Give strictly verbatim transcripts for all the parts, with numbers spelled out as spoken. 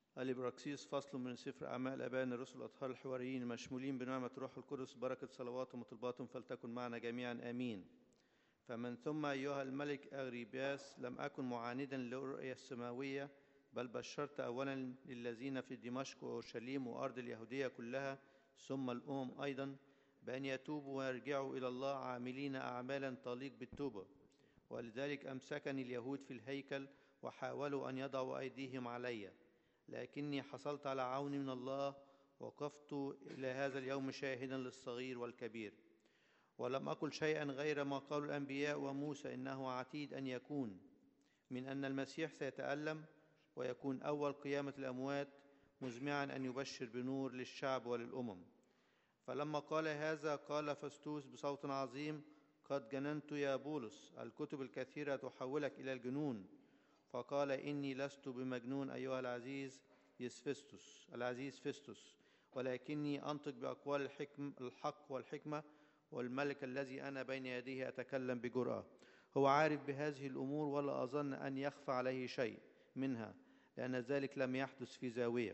الإبراكسيس فصل من سفر أعمال آبائنا الرسل الأطهار الحواريين المشمولين بنعمة الروح القدس، بركة صلواتهم وطلباتهم فلتكن معنا جميعا آمين. فمن ثم أيها الملك أغريباس لم أكن معاندا للرؤية السماوية، بل بشرت أولا للذين في دمشق وأورشليم وأرض اليهودية كلها ثم الأمم أيضا بأن يتوبوا ويرجعوا إلى الله عاملين أعمالا تليق بالتوبة. ولذلك أمسكني اليهود في الهيكل وحاولوا أن يضعوا أيديهم علي، لكني حصلت على عون من الله، وقفت إلى هذا اليوم شاهدا للصغير والكبير. ولم أقل شيئا غير ما قال الأنبياء وموسى إنه عتيد أن يكون، من أن المسيح سيتألم ويكون أول قيامة الأموات، مزمعا أن يبشر بنور للشعب وللأمم. فلما قال هذا قال فستوس بصوت عظيم: قد جننت يا بولس، الكتب الكثيرة تحولك إلى الجنون. فقال: إني لست بمجنون أيها العزيز فيستوس العزيز فيستوس، ولكني أنطق بأقوال الحكم الحق والحكمة، والملك الذي أنا بين يديه أتكلم بجرأة. هو عارف بهذه الأمور، ولا أظن أن يخفى عليه شيء منها، لأن ذلك لم يحدث في زاوية.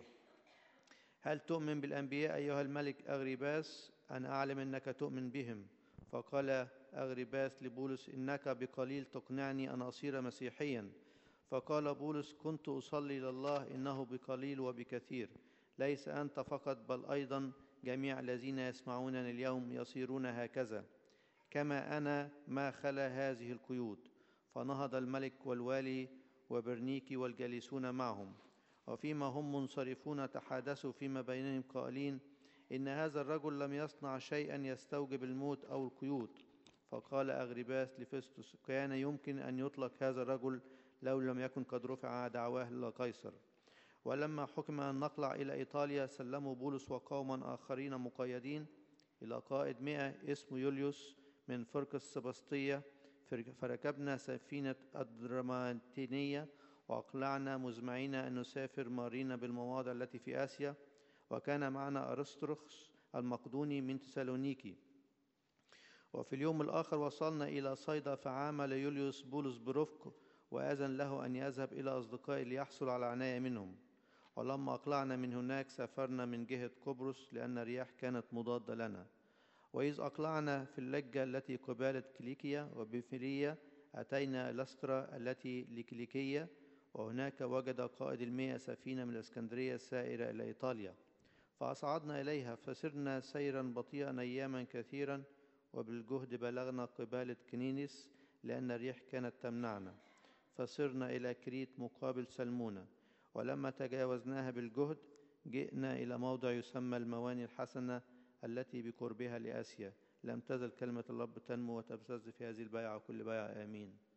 هل تؤمن بالأنبياء أيها الملك أغريباس؟ أنا أعلم أنك تؤمن بهم. فقال أغريباس لبولس: إنك بقليل تقنعني أن أصير مسيحيا. فقال بولس: كنت أصلي لله إنه بقليل وبكثير، ليس أنت فقط بل أيضا جميع الذين يسمعونني اليوم يصيرون هكذا، كما أنا ما خلا هذه القيود. فنهض الملك والوالي وبرنيكي والجالسون معهم، وفيما هم منصرفون تحادثوا فيما بينهم قائلين: إن هذا الرجل لم يصنع شيئا يستوجب الموت أو القيود. فقال أغريباس لفيستوس: كان يمكن أن يطلق هذا الرجل لو لم يكن قد رفع دعواه إلى قيصر. ولما حكم أن نقلع إلى إيطاليا، سلموا بولس وقوما آخرين مقيدين إلى قائد مئة اسمه يوليوس من فرقة السبسطية، فركبنا سفينة أدرماتينية وأقلعنا مزمعين أن نسافر مارين بالمواضع التي في آسيا. وكان معنا أرسطرخس المقدوني من تسالونيكي. وفي اليوم الآخر وصلنا إلى صيدا، فعامل يوليوس بولس برفق، وأذن له أن يذهب إلى أصدقائه ليحصل على عناية منهم. ولما أقلعنا من هناك سافرنا من جهة قبرص، لأن الرياح كانت مضادة لنا. وإذ أقلعنا في اللجة التي قبالة كيليكية وبفيلية، أتينا لسترا التي لكيليكية، وهناك وجد قائد المئة سفينة من الإسكندرية السائرة إلى إيطاليا. فأصعدنا إليها، فسرنا سيرا بطيئا أياما كثيرا، وبالجهد بلغنا قبالة كنينيس، لأن الريح كانت تمنعنا. فسرنا إلى كريت مقابل سلمونة، ولما تجاوزناها بالجهد جئنا إلى موضع يسمى المواني الحسنة التي بقربها لآسيا. لم تزل كلمة الرب تنمو وتبتز في هذه البيعة وكل بيعة. آمين.